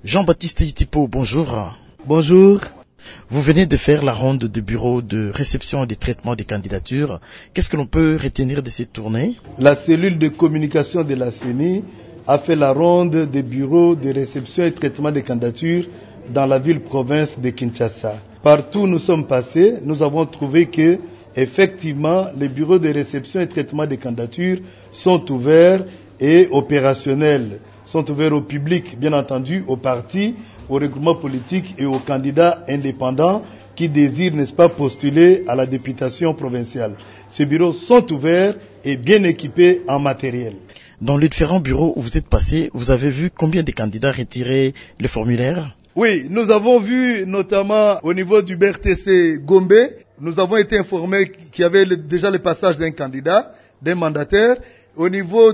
Jean-Baptiste Itipo, bonjour. Bonjour. Vous venez de faire la ronde de bureaux de réception et de traitement des candidatures. Qu'est-ce que l'on peut retenir de cette tournée? La cellule de communication de la CENI a fait la ronde des bureaux de réception et traitement des candidatures dans la ville-province de Kinshasa. Partout où nous sommes passés, nous avons trouvé que, effectivement, les bureaux de réception et traitement des candidatures sont ouverts et opérationnels. Sont ouverts au public, bien entendu, aux partis, aux regroupements politiques et aux candidats indépendants qui désirent, n'est-ce pas, postuler à la députation provinciale. Ces bureaux sont ouverts et bien équipés en matériel. Dans les différents bureaux où vous êtes passés, vous avez vu combien de candidats retirer le formulaire? Oui, nous avons vu notamment au niveau du BRTC Gombe, nous avons été informés qu'il y avait déjà le passage d'un candidat, d'un mandataire. Au niveau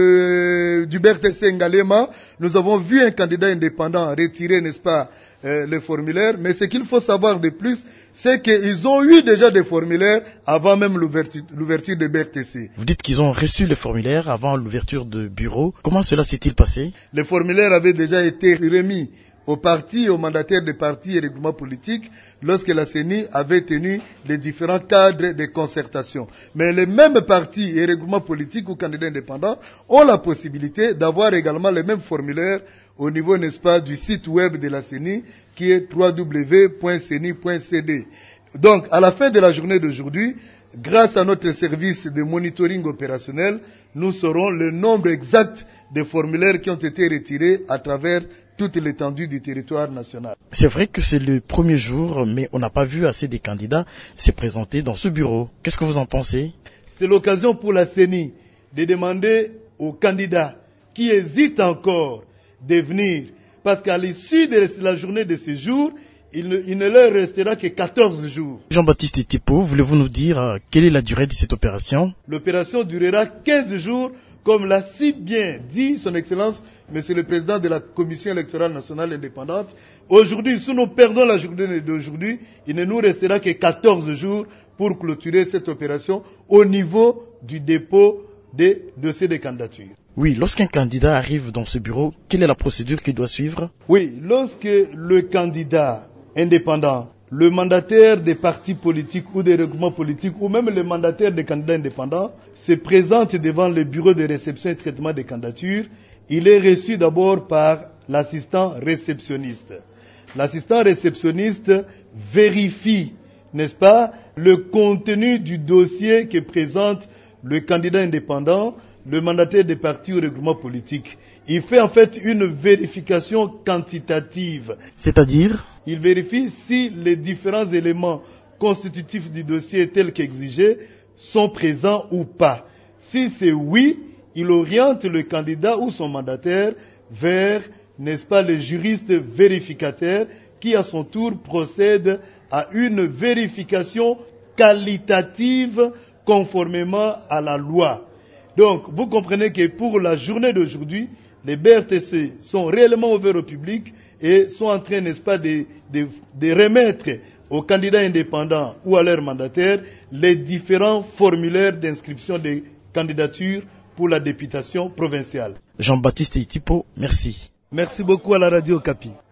du BRTC Ngalema, nous avons vu un candidat indépendant retirer, n'est-ce pas, le formulaire. Mais ce qu'il faut savoir de plus, c'est qu'ils ont eu déjà des formulaires avant même l'ouverture de BRTC. Vous dites qu'ils ont reçu le formulaire avant l'ouverture de bureau. Comment cela s'est-il passé? Les formulaires avaient déjà été remis aux partis, aux mandataires des partis et regroupements politiques lorsque la CENI avait tenu les différents cadres de concertation. Mais les mêmes partis et regroupements politiques ou candidats indépendants ont la possibilité d'avoir également les mêmes formulaires au niveau, n'est-ce pas, du site web de la CENI qui est www.ceni.cd. Donc, à la fin de la journée d'aujourd'hui, grâce à notre service de monitoring opérationnel, nous saurons le nombre exact de formulaires qui ont été retirés à travers toute l'étendue du territoire national. C'est vrai que c'est le premier jour, mais on n'a pas vu assez de candidats se présenter dans ce bureau. Qu'est-ce que vous en pensez? C'est l'occasion pour la CENI de demander aux candidats qui hésitent encore de venir, parce qu'à l'issue de la journée de ce jour, il ne leur restera que 14 jours. Jean-Baptiste Itipo, voulez-vous nous dire quelle est la durée de cette opération? L'opération durera 15 jours, comme l'a si bien dit son Excellence, Monsieur le Président de la Commission électorale nationale indépendante. Aujourd'hui, si nous perdons la journée d'aujourd'hui, il ne nous restera que 14 jours pour clôturer cette opération au niveau du dépôt des dossiers de candidature. Oui, lorsqu'un candidat arrive dans ce bureau, quelle est la procédure qu'il doit suivre? Oui, lorsque le candidat indépendant, le mandataire des partis politiques ou des regroupements politiques ou même le mandataire des candidats indépendants se présente devant le bureau de réception et traitement des candidatures, il est reçu d'abord par l'assistant réceptionniste. L'assistant réceptionniste vérifie, n'est-ce pas, le contenu du dossier que présente le candidat indépendant, le mandataire des partis ou regroupements politiques. Il fait en fait une vérification quantitative. C'est-à-dire? Il vérifie si les différents éléments constitutifs du dossier tels qu'exigés sont présents ou pas. Si c'est oui, il oriente le candidat ou son mandataire vers, n'est-ce pas, le juriste vérificateur qui à son tour procède à une vérification qualitative conformément à la loi. Donc, vous comprenez que pour la journée d'aujourd'hui, les BRTC sont réellement ouverts au public et sont en train, n'est-ce pas, de remettre aux candidats indépendants ou à leurs mandataires les différents formulaires d'inscription des candidatures pour la députation provinciale. Jean-Baptiste Itipo, merci. Merci beaucoup à la Radio Okapi.